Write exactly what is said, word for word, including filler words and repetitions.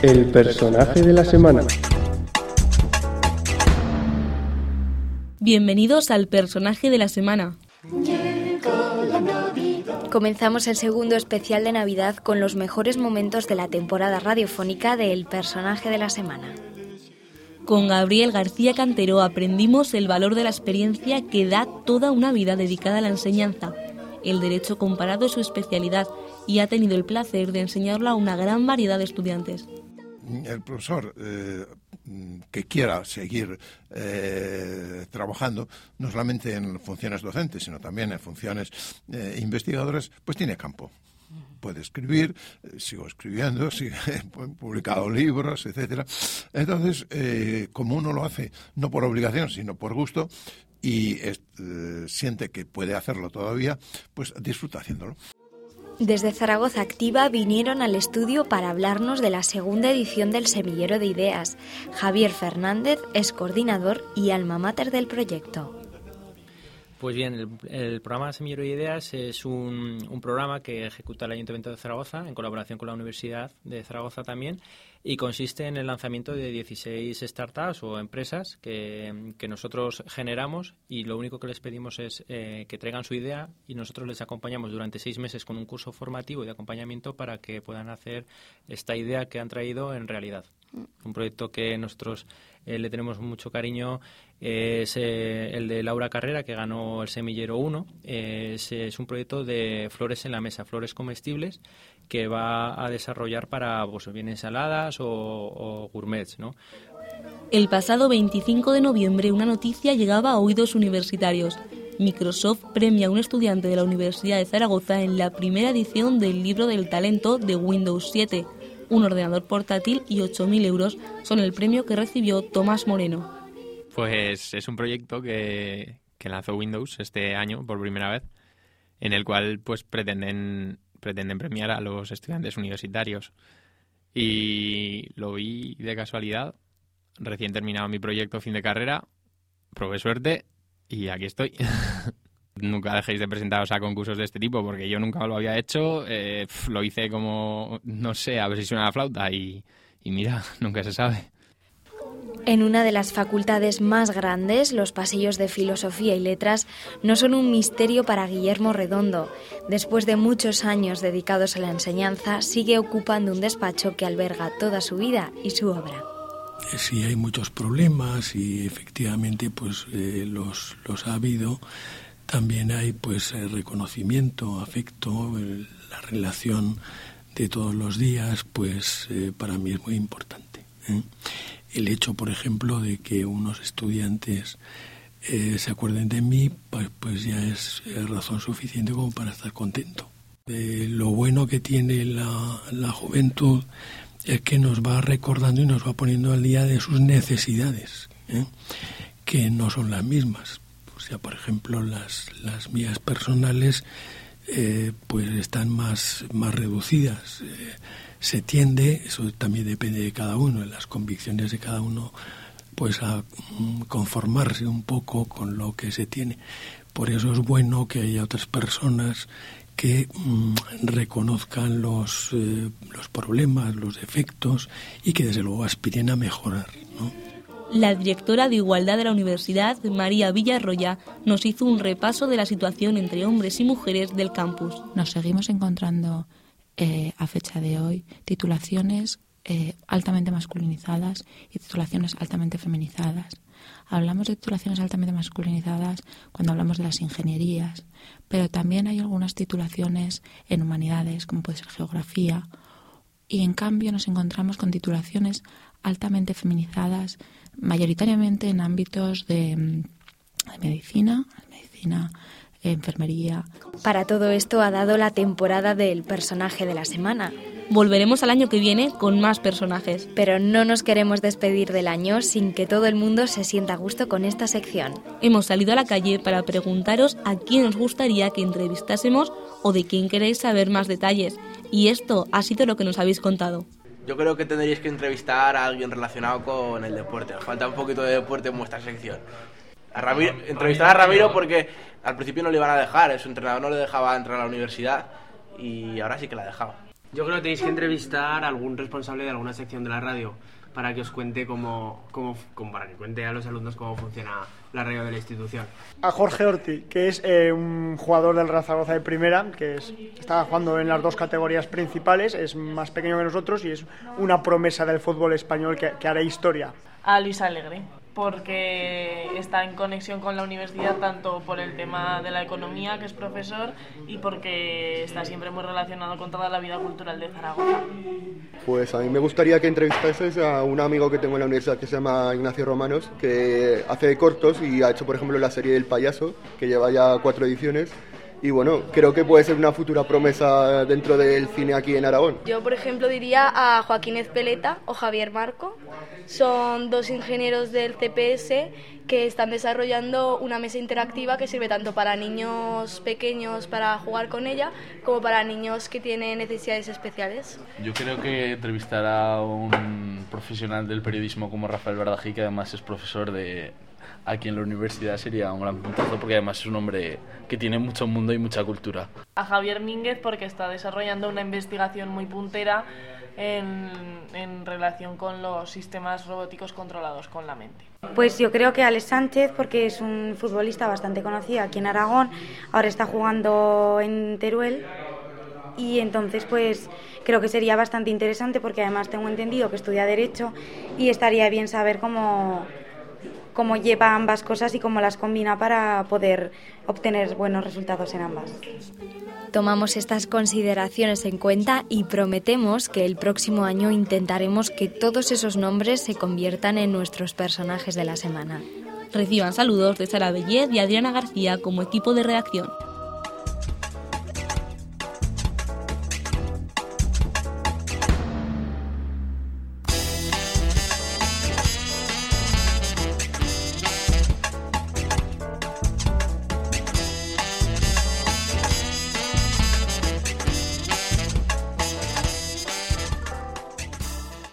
El personaje de la semana. Bienvenidos al personaje de la semana. Comenzamos el segundo especial de Navidad con los mejores momentos de la temporada radiofónica de El personaje de la semana. Con Gabriel García Cantero aprendimos el valor de la experiencia que da toda una vida dedicada a la enseñanza. El derecho comparado es su especialidad y ha tenido el placer de enseñarlo a una gran variedad de estudiantes. El profesor eh, que quiera seguir eh, trabajando, no solamente en funciones docentes, sino también en funciones eh, investigadoras, pues tiene campo. Puede escribir, eh, sigo escribiendo, sigue, he publicado libros, etcétera. Entonces, eh, como uno lo hace no por obligación, sino por gusto, y eh, siente que puede hacerlo todavía, pues disfruta haciéndolo. Desde Zaragoza Activa vinieron al estudio para hablarnos de la segunda edición del Semillero de Ideas. Javier Fernández es coordinador y alma mater del proyecto. Pues bien, el, el programa Semillero de Ideas es un, un programa que ejecuta el Ayuntamiento de Zaragoza en colaboración con la Universidad de Zaragoza también, y consiste en el lanzamiento de dieciséis startups o empresas que, que nosotros generamos, y lo único que les pedimos es eh, que traigan su idea y nosotros les acompañamos durante seis meses con un curso formativo y de acompañamiento para que puedan hacer esta idea que han traído en realidad. Un proyecto que nosotros eh, le tenemos mucho cariño eh, es eh, el de Laura Carrera, que ganó el Semillero uno. Eh, es, es un proyecto de flores en la mesa, flores comestibles, que va a desarrollar para pues, bien ensaladas o, o gourmets, ¿no? El pasado veinticinco de noviembre una noticia llegaba a oídos universitarios. Microsoft premia a un estudiante de la Universidad de Zaragoza en la primera edición del Libro del Talento de Windows siete. Un ordenador portátil y ocho mil euros son el premio que recibió Tomás Moreno. Pues es un proyecto que, que lanzó Windows este año por primera vez, en el cual pues pretenden, pretenden premiar a los estudiantes universitarios. Y lo vi de casualidad, recién terminado mi proyecto fin de carrera, probé suerte y aquí estoy. Nunca dejéis de presentaros a concursos de este tipo, porque yo nunca lo había hecho. Eh, lo hice como, no sé, a ver si suena la flauta y, y mira, nunca se sabe. En una de las facultades más grandes, los pasillos de Filosofía y Letras no son un misterio para Guillermo Redondo. Después de muchos años dedicados a la enseñanza, sigue ocupando un despacho que alberga toda su vida y su obra. Sí, hay muchos problemas y efectivamente pues eh, los, los ha habido. También hay pues reconocimiento, afecto, la relación de todos los días, pues eh, para mí es muy importante, ¿eh? El hecho, por ejemplo, de que unos estudiantes eh, se acuerden de mí, pues, pues ya es razón suficiente como para estar contento. Eh, lo bueno que tiene la, la juventud es que nos va recordando y nos va poniendo al día de sus necesidades, ¿eh? Que no son las mismas. O sea, por ejemplo, las, las mías personales eh, pues están más, más reducidas. Eh, se tiende, eso también depende de cada uno, de las convicciones de cada uno, pues a mm, conformarse un poco con lo que se tiene. Por eso es bueno que haya otras personas que mm, reconozcan los, eh, los problemas, los defectos y que desde luego aspiren a mejorar, ¿no? La directora de Igualdad de la Universidad, María Villarroya, nos hizo un repaso de la situación entre hombres y mujeres del campus. Nos seguimos encontrando eh, a fecha de hoy titulaciones eh, altamente masculinizadas y titulaciones altamente feminizadas. Hablamos de titulaciones altamente masculinizadas cuando hablamos de las ingenierías, pero también hay algunas titulaciones en humanidades, como puede ser geografía, y en cambio nos encontramos con titulaciones altamente feminizadas, mayoritariamente en ámbitos de, de medicina, medicina, enfermería. Para todo esto ha dado la temporada del personaje de la semana. Volveremos al año que viene con más personajes. Pero no nos queremos despedir del año sin que todo el mundo se sienta a gusto con esta sección. Hemos salido a la calle para preguntaros a quién os gustaría que entrevistásemos o de quién queréis saber más detalles. Y esto ha sido lo que nos habéis contado. Yo creo que tendríais que entrevistar a alguien relacionado con el deporte. Os falta un poquito de deporte en vuestra sección. A Ramiro, entrevistar a Ramiro porque al principio no le iban a dejar, su entrenador no le dejaba entrar a la universidad y ahora sí que la ha dejado. Yo creo que tenéis que entrevistar a algún responsable de alguna sección de la radio para que os cuente cómo, cómo, cómo para que cuente a los alumnos cómo funciona la radio de la institución. A Jorge Orti, que es eh, un jugador del Real Zaragoza de primera, que es, está jugando en las dos categorías principales, es más pequeño que nosotros y es una promesa del fútbol español que, que hará historia. A Luis Alegre, porque está en conexión con la universidad tanto por el tema de la economía, que es profesor, y porque está siempre muy relacionado con toda la vida cultural de Zaragoza. Pues a mí me gustaría que entrevistases a un amigo que tengo en la universidad que se llama Ignacio Romanos, que hace cortos y ha hecho, por ejemplo, la serie del payaso, que lleva ya cuatro ediciones. Y bueno, creo que puede ser una futura promesa dentro del cine aquí en Aragón. Yo, por ejemplo, diría a Joaquín Ezpeleta o Javier Marco. Son dos ingenieros del C P S que están desarrollando una mesa interactiva que sirve tanto para niños pequeños para jugar con ella, como para niños que tienen necesidades especiales. Yo creo que entrevistar a un profesional del periodismo como Rafael Bardají, que además es profesor de aquí en la universidad, sería un gran puntazo, porque además es un hombre que tiene mucho mundo y mucha cultura. A Javier Mínguez, porque está desarrollando una investigación muy puntera en, en relación con los sistemas robóticos controlados con la mente. Pues yo creo que Alex Sánchez, porque es un futbolista bastante conocido aquí en Aragón, ahora está jugando en Teruel, y entonces pues creo que sería bastante interesante, porque además tengo entendido que estudia Derecho y estaría bien saber cómo... cómo lleva ambas cosas y cómo las combina para poder obtener buenos resultados en ambas. Tomamos estas consideraciones en cuenta y prometemos que el próximo año intentaremos que todos esos nombres se conviertan en nuestros personajes de la semana. Reciban saludos de Sara Bellez y Adriana García como equipo de redacción.